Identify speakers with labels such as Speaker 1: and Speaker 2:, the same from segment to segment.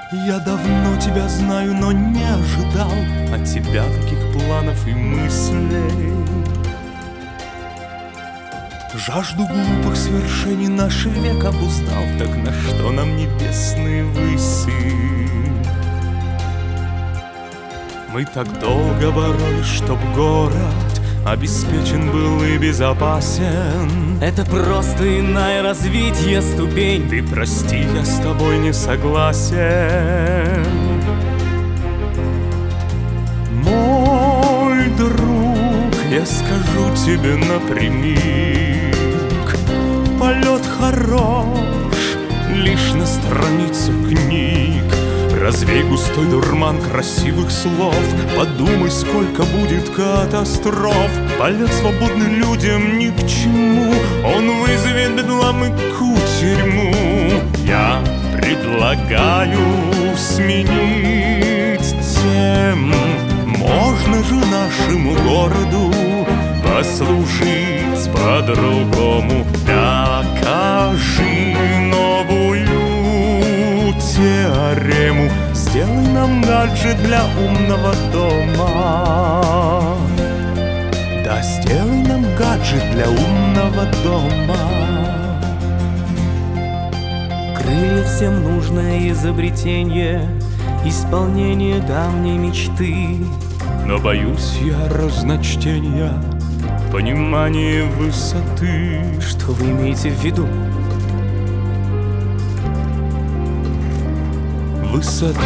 Speaker 1: Я давно тебя знаю, но не ожидал от тебя таких планов и мыслей. Жажду глупых свершений наш век обуздал, так на что нам небесные выси? Мы так долго боролись, чтоб город обеспечен был и безопасен.
Speaker 2: Это просто иная развитие ступень.
Speaker 1: Ты прости, я с тобой не согласен. Мой друг, я скажу тебе напрямик: полет хорош лишь на страницах книг. Развей густой дурман красивых слов, подумай, сколько будет катастроф. Полет свободный людям ни к чему, он вызовет бедлам и кутерьму. Я предлагаю сменить тему. Можно же нашему городу послужить по-другому. Докажи новую теорему, сделай нам гаджет для умного дома. Да, сделай нам гаджет для умного дома.
Speaker 2: Крылья всем нужное изобретение, исполнение давней мечты.
Speaker 1: Но боюсь я разночтения в понимании высоты.
Speaker 2: Что вы имеете в виду?
Speaker 1: Высоту.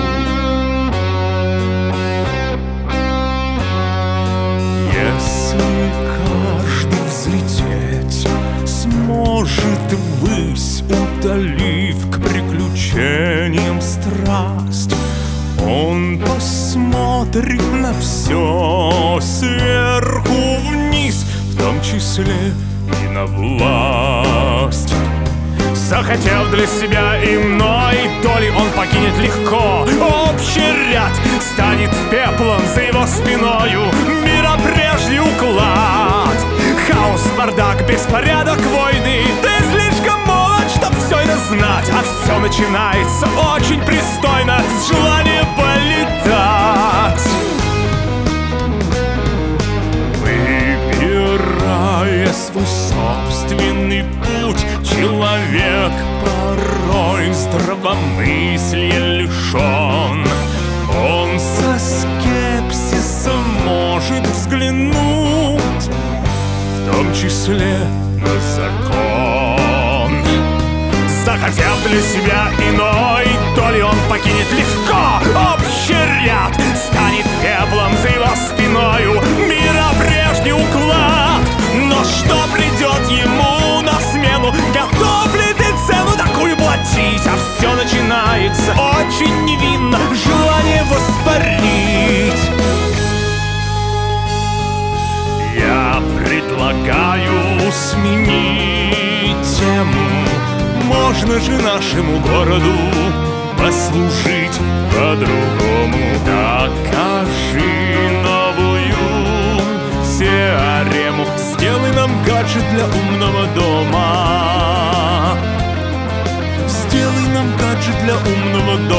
Speaker 1: Если каждый взлететь сможет ввысь, утолив к приключениям страсть, он посмотрит на все сверху вниз, в том числе и на власть. Захотев для себя иной доли, он покинет легко общий ряд, станет пеплом за его спиною мира прежний уклад. Хаос, бардак, беспорядок, войны. Ты слишком молод, чтоб все это знать, а все начинается очень пристойно с желания полетать. Выбирая свой собственный путь, человек порой здравомыслия лишен. Он со скепсисом может взглянуть, в том числе на закон. Захотев для себя иной доли, он покинет легко общий ряд, станет пеплом за его спиною мира прежний уклад. Но что придет ему на смену? Готов ли ты цену такую платить? А все начинается очень невинно, желание воспарить. Я предлагаю сменить тему. Можно же нашему городу послужить по-другому. Докажи новую теорему, сделай нам гаджет для умного дома. Сделай нам гаджет для умного дома.